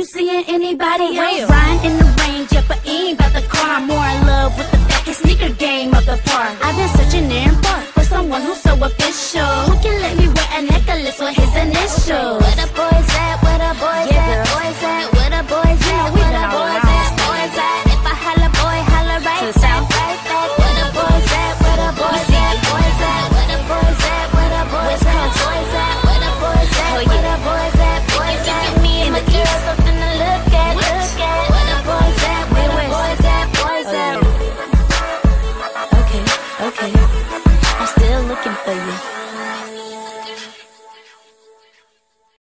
seeing anybody else riding in the range? Yeah, but ain't about the car. I'm more in love with the back and sneaker game of the park. I've been searching there and far for someone who's so official, who can let me wear a necklace with his initials. Where the boys at? Where the boys at? Boys at? Where the boys at? Where the boys at? Boys at? If I holla boy, holla right To the south. right back. Where the boys at? Where the boys at? Boys at? Where the boys at? Where the boys at? Boys at? Where the boys at? Where the boys at? Boys at? Me and the girls something to look at. Look at. Where the boys at? Where the boys at? Boys at? Okay, I'm still looking for you.